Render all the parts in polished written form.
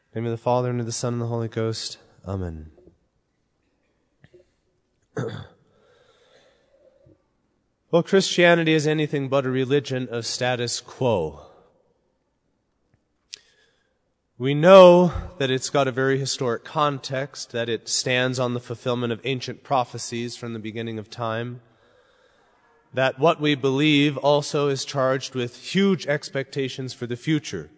In the name of the Father, and of the Son, and of the Holy Ghost. Amen. Well, Christianity is anything but a religion of status quo. We know that it's got a very historic context, that it stands on the fulfillment of ancient prophecies from the beginning of time, that what we believe also is charged with huge expectations for the future.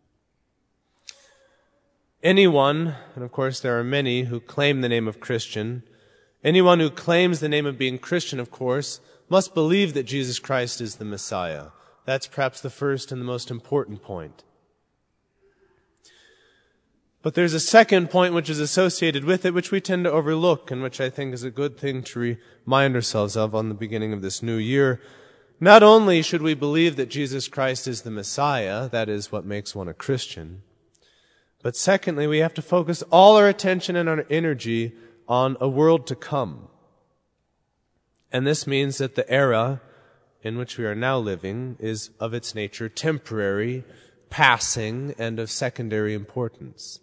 Anyone, and of course there are many who claim the name of Christian, anyone who claims the name of being Christian, of course, must believe that Jesus Christ is the Messiah. That's perhaps the first and the most important point. But there's a second point which is associated with it, which we tend to overlook, and which I think is a good thing to remind ourselves of on the beginning of this new year. Not only should we believe that Jesus Christ is the Messiah, that is what makes one a Christian, but secondly, we have to focus all our attention and our energy on a world to come. And this means that the era in which we are now living is of its nature temporary, passing, and of secondary importance.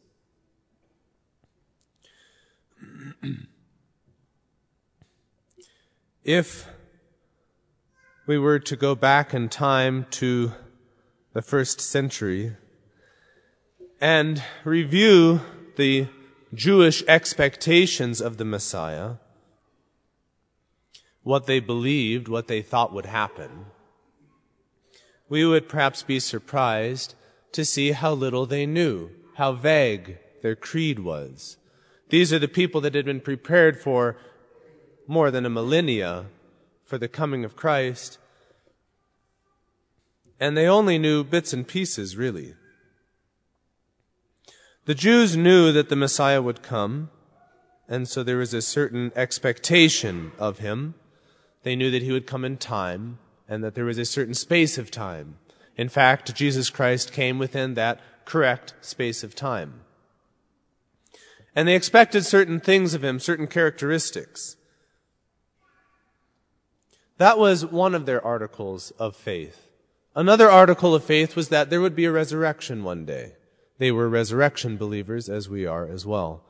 If we were to go back in time to the first century and review the Jewish expectations of the Messiah, what they believed, what they thought would happen, we would perhaps be surprised to see how little they knew, how vague their creed was. These are the people that had been prepared for more than a millennia for the coming of Christ, and they only knew bits and pieces, really. The Jews knew that the Messiah would come, and so there was a certain expectation of him. They knew that he would come in time, and that there was a certain space of time. In fact, Jesus Christ came within that correct space of time. And they expected certain things of him, certain characteristics. That was one of their articles of faith. Another article of faith was that there would be a resurrection one day. They were resurrection believers, as we are as well.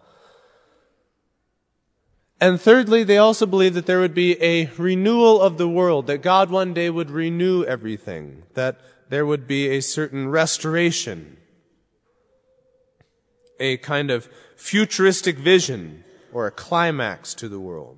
And thirdly, they also believed that there would be a renewal of the world, that God one day would renew everything, that there would be a certain restoration, a kind of futuristic vision or a climax to the world.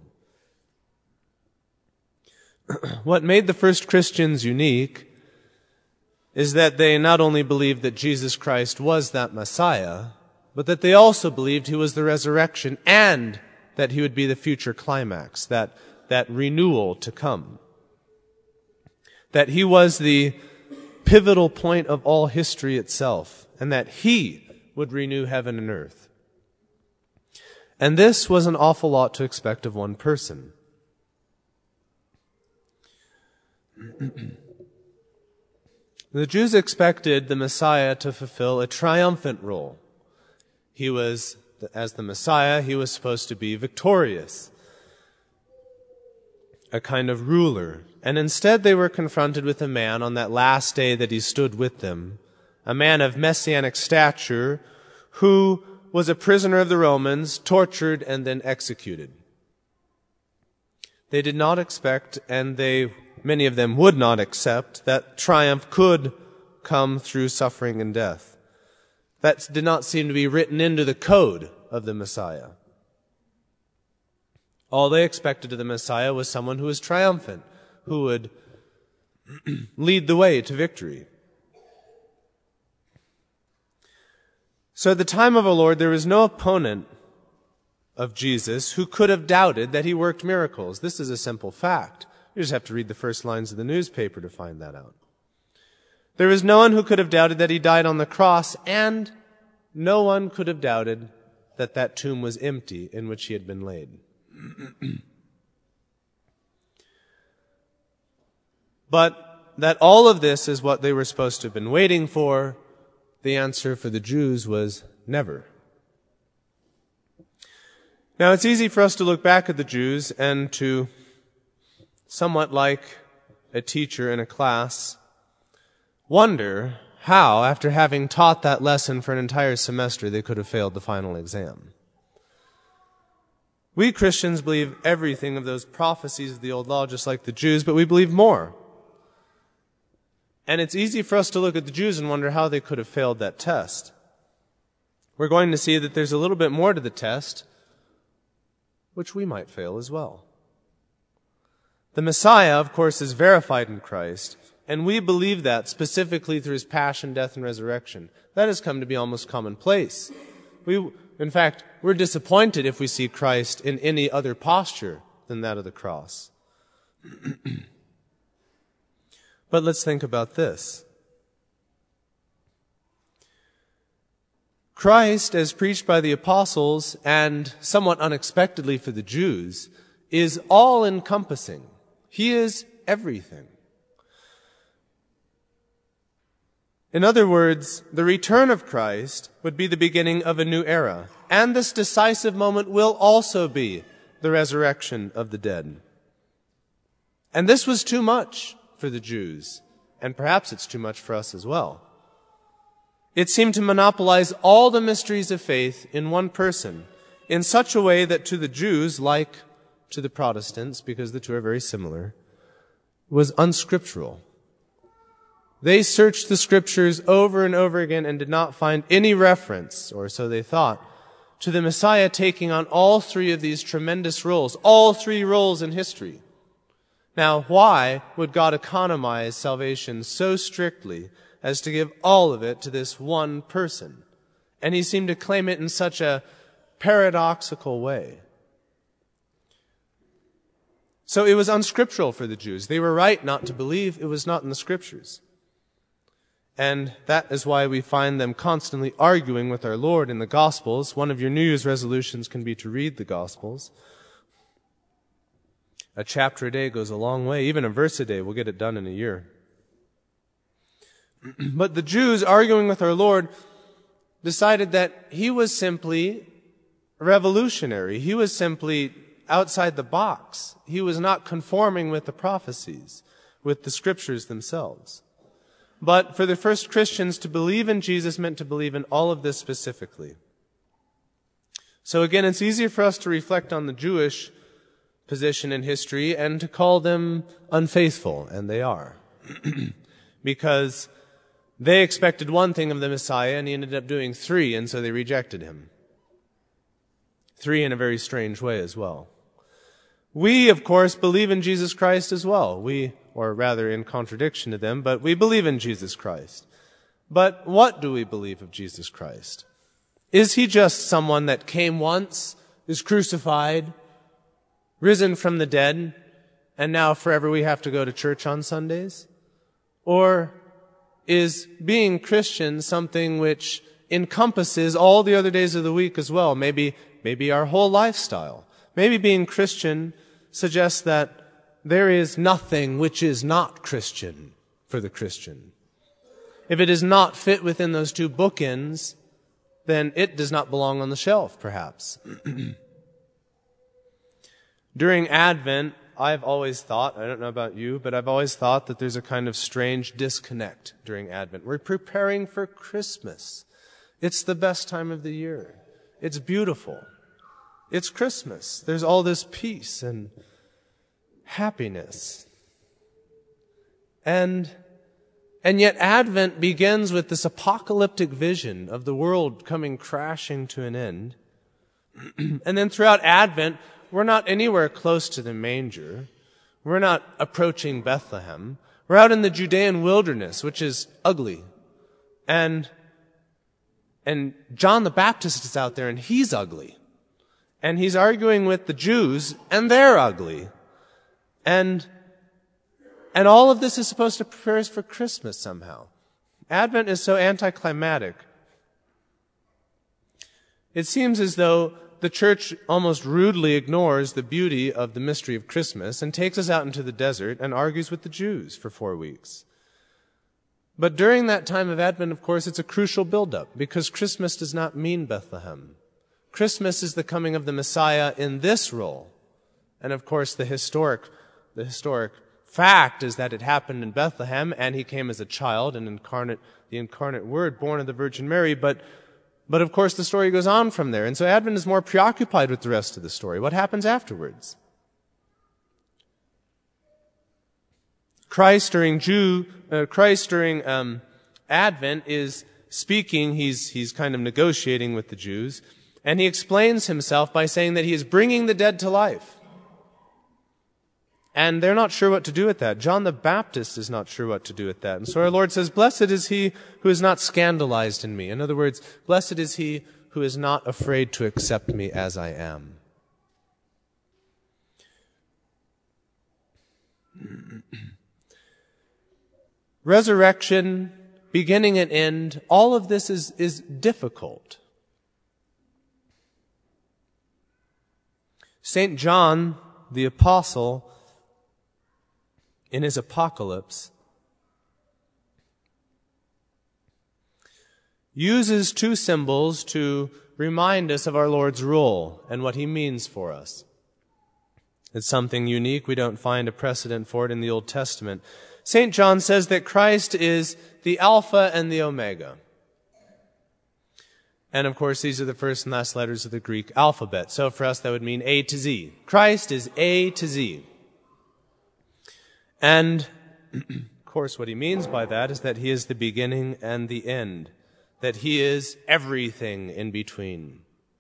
What made the first Christians unique is that they not only believed that Jesus Christ was that Messiah, but that they also believed he was the resurrection and that he would be the future climax, that renewal to come. That he was the pivotal point of all history itself, and that he would renew heaven and earth. And this was an awful lot to expect of one person. The Jews expected the Messiah to fulfill a triumphant role. He was, as the Messiah, he was supposed to be victorious, a kind of ruler. And instead they were confronted with a man on that last day that he stood with them, a man of messianic stature who was a prisoner of the Romans, tortured and then executed. They did not expect, and many of them would not accept, that triumph could come through suffering and death. That did not seem to be written into the code of the Messiah. All they expected of the Messiah was someone who was triumphant, who would lead the way to victory. So at the time of our Lord, there was no opponent of Jesus who could have doubted that he worked miracles. This is a simple fact. You just have to read the first lines of the newspaper to find that out. There was no one who could have doubted that he died on the cross, and no one could have doubted that that tomb was empty in which he had been laid. But that all of this is what they were supposed to have been waiting for, the answer for the Jews was never. Now, it's easy for us to look back at the Jews and to, somewhat like a teacher in a class, wonder how, after having taught that lesson for an entire semester, they could have failed the final exam. We Christians believe everything of those prophecies of the old law, just like the Jews, but we believe more. And it's easy for us to look at the Jews and wonder how they could have failed that test. We're going to see that there's a little bit more to the test, which we might fail as well. The Messiah, of course, is verified in Christ, and we believe that specifically through his passion, death, and resurrection. That has come to be almost commonplace. In fact, we're disappointed if we see Christ in any other posture than that of the cross. But let's think about this. Christ, as preached by the apostles, and somewhat unexpectedly for the Jews, is all-encompassing. He is everything. In other words, the return of Christ would be the beginning of a new era, and this decisive moment will also be the resurrection of the dead. And this was too much for the Jews, and perhaps it's too much for us as well. It seemed to monopolize all the mysteries of faith in one person, in such a way that to the Jews, like to the Protestants, because the two are very similar, was unscriptural. They searched the Scriptures over and over again and did not find any reference, or so they thought, to the Messiah taking on all three of these tremendous roles, all three roles in history. Now, why would God economize salvation so strictly as to give all of it to this one person? And he seemed to claim it in such a paradoxical way. So it was unscriptural for the Jews. They were right not to believe. It was not in the Scriptures. And that is why we find them constantly arguing with our Lord in the Gospels. One of your New Year's resolutions can be to read the Gospels. A chapter a day goes a long way. Even a verse a day, we'll get it done in a year. But the Jews, arguing with our Lord, decided that he was simply revolutionary. He was simply outside the box. He was not conforming with the prophecies, with the Scriptures themselves. But for the first Christians, to believe in Jesus meant to believe in all of this specifically. So again, it's easier for us to reflect on the Jewish position in history and to call them unfaithful, and they are. Because they expected one thing of the Messiah, and he ended up doing three, and so they rejected him. Three in a very strange way as well. We, of course, believe in Jesus Christ as well. Or rather in contradiction to them, but we believe in Jesus Christ. But what do we believe of Jesus Christ? Is he just someone that came once, is crucified, risen from the dead, and now forever we have to go to church on Sundays? Or is being Christian something which encompasses all the other days of the week as well? Maybe our whole lifestyle. Maybe being Christian suggests that there is nothing which is not Christian for the Christian. If it is not fit within those two bookends, then it does not belong on the shelf, perhaps. During Advent, I've always thought, I don't know about you, but I've always thought that there's a kind of strange disconnect during Advent. We're preparing for Christmas. It's the best time of the year. It's beautiful. It's Christmas. There's all this peace and happiness. And yet Advent begins with this apocalyptic vision of the world coming crashing to an end. And then throughout Advent, we're not anywhere close to the manger. We're not approaching Bethlehem. We're out in the Judean wilderness, which is ugly. And John the Baptist is out there, and he's ugly. And he's arguing with the Jews, and they're ugly. And all of this is supposed to prepare us for Christmas somehow. Advent is so anticlimactic. It seems as though the church almost rudely ignores the beauty of the mystery of Christmas and takes us out into the desert and argues with the Jews for 4 weeks. But during that time of Advent, of course, it's a crucial buildup, because Christmas does not mean Bethlehem. Christmas is the coming of the Messiah in this role. And of course, the historic fact is that it happened in Bethlehem, and he came as a child, the incarnate Word born of the Virgin Mary, but of course the story goes on from there. And so Advent is more preoccupied with the rest of the story. What happens afterwards? Christ during Advent is speaking, he's kind of negotiating with the Jews, and he explains himself by saying that he is bringing the dead to life. And they're not sure what to do with that. John the Baptist is not sure what to do with that. And so our Lord says, "Blessed is he who is not scandalized in me." In other words, blessed is he who is not afraid to accept me as I am. Resurrection, beginning and end, all of this is difficult. St. John, the Apostle, in his Apocalypse, uses two symbols to remind us of our Lord's role and what he means for us. It's something unique. We don't find a precedent for it in the Old Testament. St. John says that Christ is the Alpha and the Omega. And of course, these are the first and last letters of the Greek alphabet. So for us, that would mean A to Z. Christ is A to Z. And, of course, what he means by that is that he is the beginning and the end. That he is everything in between.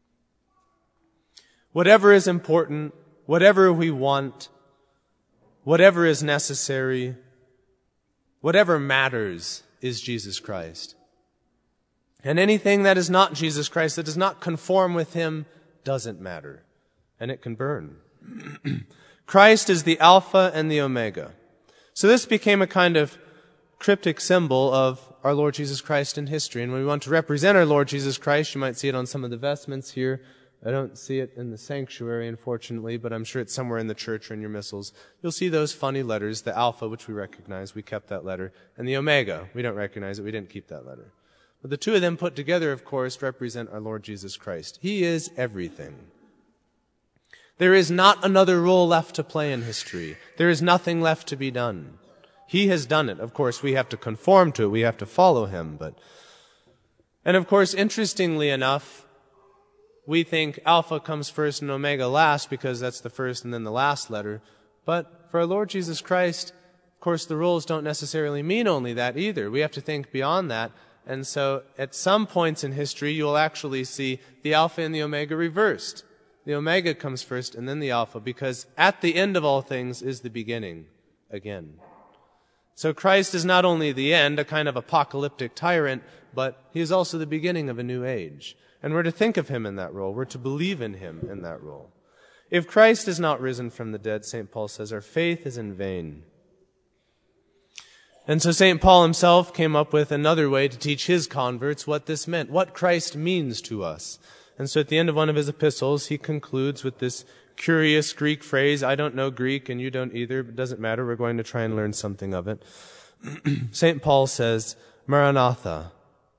Whatever is important, whatever we want, whatever is necessary, whatever matters is Jesus Christ. And anything that is not Jesus Christ, that does not conform with him, doesn't matter. And it can burn. Christ is the Alpha and the Omega. So this became a kind of cryptic symbol of our Lord Jesus Christ in history. And when we want to represent our Lord Jesus Christ, you might see it on some of the vestments here. I don't see it in the sanctuary, unfortunately, but I'm sure it's somewhere in the church or in your missals. You'll see those funny letters, the Alpha, which we recognize, we kept that letter, and the Omega, we don't recognize it, we didn't keep that letter. But the two of them put together, of course, represent our Lord Jesus Christ. He is everything. There is not another role left to play in history. There is nothing left to be done. He has done it. Of course, we have to conform to it. We have to follow him. And of course, interestingly enough, we think Alpha comes first and Omega last because that's the first and then the last letter. But for our Lord Jesus Christ, of course, the roles don't necessarily mean only that either. We have to think beyond that. And so at some points in history, you'll actually see the Alpha and the Omega reversed. The Omega comes first and then the Alpha, because at the end of all things is the beginning again. So Christ is not only the end, a kind of apocalyptic tyrant, but he is also the beginning of a new age. And we're to think of him in that role. We're to believe in him in that role. If Christ is not risen from the dead, St. Paul says, our faith is in vain. And so St. Paul himself came up with another way to teach his converts what this meant, what Christ means to us. And so at the end of one of his epistles, he concludes with this curious Greek phrase. I don't know Greek and you don't either, but it doesn't matter. We're going to try and learn something of it. St. Paul says, Maranatha.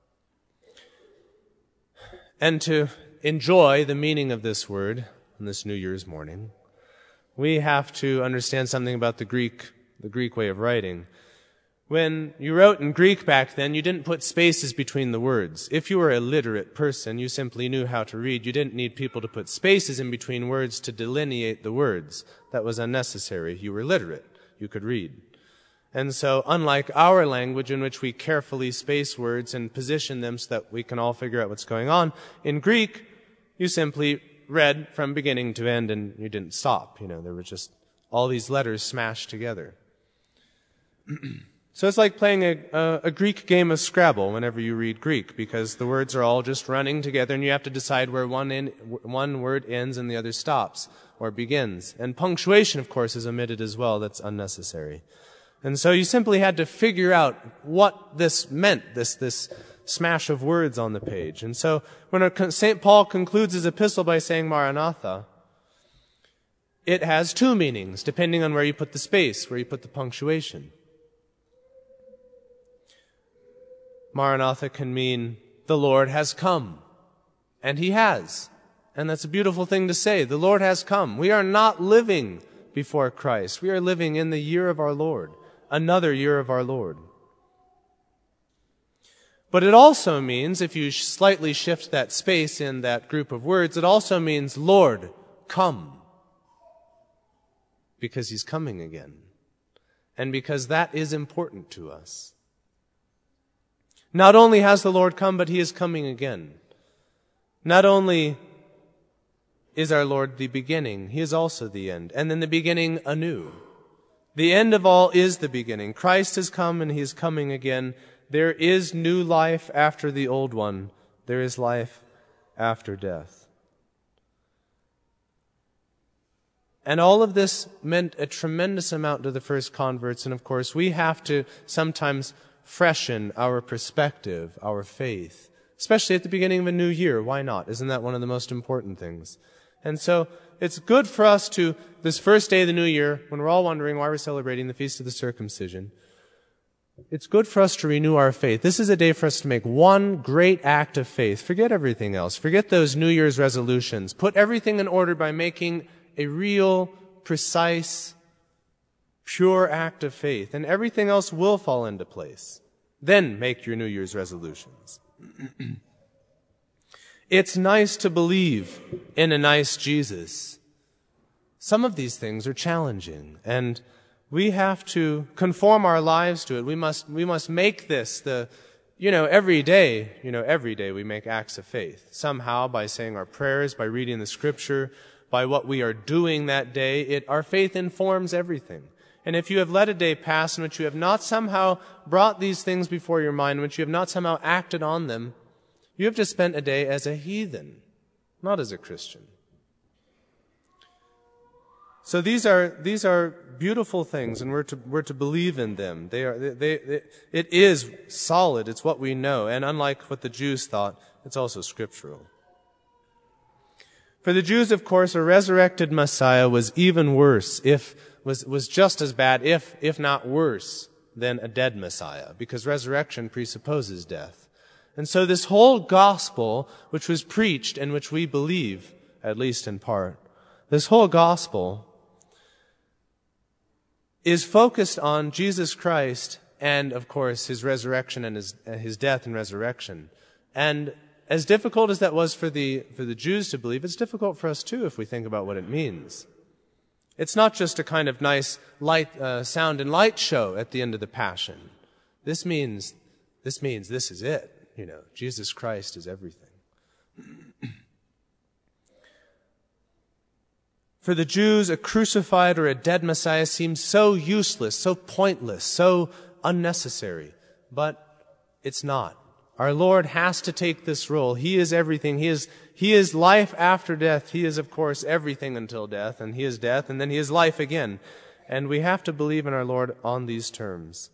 And to enjoy the meaning of this word on this New Year's morning, we have to understand something about the Greek way of writing. When you wrote in Greek back then, you didn't put spaces between the words. If you were a literate person, you simply knew how to read. You didn't need people to put spaces in between words to delineate the words. That was unnecessary. You were literate. You could read. And so, unlike our language in which we carefully space words and position them so that we can all figure out what's going on, in Greek, you simply read from beginning to end and you didn't stop. There were just all these letters smashed together. So it's like playing a Greek game of Scrabble whenever you read Greek, because the words are all just running together and you have to decide where one word ends and the other stops or begins. And punctuation, of course, is omitted as well. That's unnecessary. And so you simply had to figure out what this meant, this smash of words on the page. And so when St. Paul concludes his epistle by saying Maranatha, it has two meanings, depending on where you put the space, where you put the punctuation. Maranatha can mean the Lord has come. And he has. And that's a beautiful thing to say. The Lord has come. We are not living before Christ. We are living in the year of our Lord, another year of our Lord. But it also means, if you slightly shift that space in that group of words, it also means, Lord, come. Because he's coming again. And because that is important to us. Not only has the Lord come, but he is coming again. Not only is our Lord the beginning, he is also the end. And then the beginning anew. The end of all is the beginning. Christ has come and he is coming again. There is new life after the old one. There is life after death. And all of this meant a tremendous amount to the first converts. And of course, we have to sometimes freshen our perspective, our faith, especially at the beginning of a new year. Why not? Isn't that one of the most important things? And so it's good for us to, this first day of the new year, when we're all wondering why we're celebrating the Feast of the Circumcision, it's good for us to renew our faith. This is a day for us to make one great act of faith. Forget everything else. Forget those New Year's resolutions. Put everything in order by making a real, precise, pure act of faith. And everything else will fall into place. Then make your New Year's resolutions. It's nice to believe in a nice Jesus. Some of these things are challenging, and we have to conform our lives to it. We must make this every day we make acts of faith. Somehow by saying our prayers, by reading the scripture, by what we are doing that day, our faith informs everything. And if you have let a day pass in which you have not somehow brought these things before your mind, which you have not somehow acted on them, you have just spent a day as a heathen, not as a Christian. So these are beautiful things, and we're to believe in them. It is solid. It's what we know, and unlike what the Jews thought, it's also scriptural. For the Jews, of course, a resurrected Messiah was even worse, was just as bad, if not worse, than a dead Messiah, because resurrection presupposes death. And so this whole gospel, which was preached and which we believe, at least in part, this whole gospel is focused on Jesus Christ and, of course, his resurrection and his death and resurrection. And as difficult as that was for the Jews to believe, it's difficult for us too if we think about what it means. It's not just a kind of nice light, sound and light show at the end of the Passion. This means this is it. Jesus Christ is everything. For the Jews, a crucified or a dead Messiah seems so useless, so pointless, so unnecessary. But it's not. Our Lord has to take this role. He is everything. He is life after death. He is, of course, everything until death, and he is death, and then he is life again. And we have to believe in our Lord on these terms.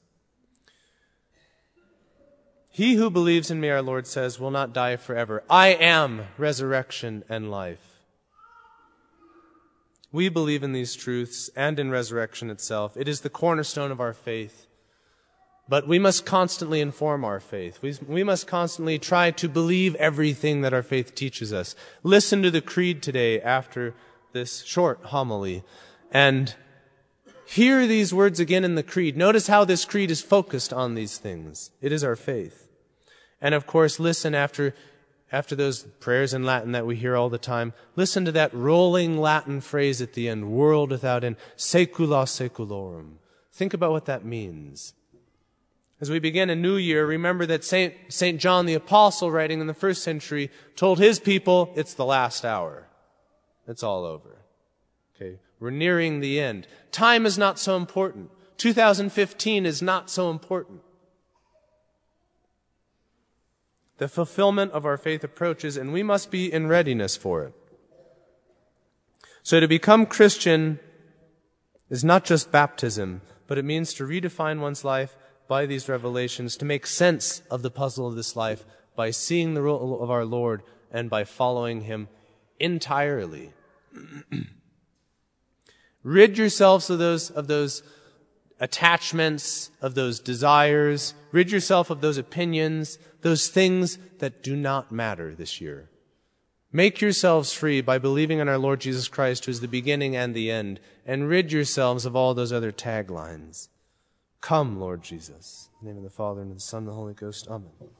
He who believes in me, our Lord says, will not die forever. I am resurrection and life. We believe in these truths and in resurrection itself. It is the cornerstone of our faith. But we must constantly inform our faith. We must constantly try to believe everything that our faith teaches us. Listen to the creed today after this short homily and hear these words again in the creed. Notice how this creed is focused on these things. It is our faith. And of course, listen after those prayers in Latin that we hear all the time, listen to that rolling Latin phrase at the end, world without end, saecula saeculorum. Think about what that means. As we begin a new year, remember that St. John the Apostle, writing in the 1st century, told his people, it's the last hour. It's all over. Okay, we're nearing the end. Time is not so important. 2015 is not so important. The fulfillment of our faith approaches, and we must be in readiness for it. So to become Christian is not just baptism, but it means to redefine one's life by these revelations, to make sense of the puzzle of this life by seeing the role of our Lord and by following him entirely. Rid yourselves of those attachments, of those desires. Rid yourself of those opinions, those things that do not matter this year. Make yourselves free by believing in our Lord Jesus Christ, who is the beginning and the end, and rid yourselves of all those other taglines. Come, Lord Jesus. In the name of the Father, and of the Son, and the Holy Ghost. Amen.